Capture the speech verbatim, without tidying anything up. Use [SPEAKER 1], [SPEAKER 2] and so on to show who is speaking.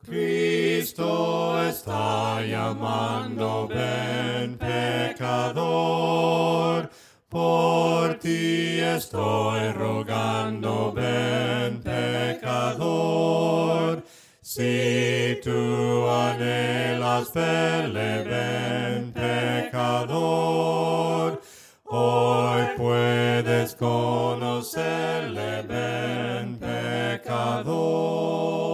[SPEAKER 1] Cristo está llamando, ven pecador, por ti estoy rogando, ven pecador. Si tú anhelas verle, ven pecador, hoy puedes conocerle, ven pecador.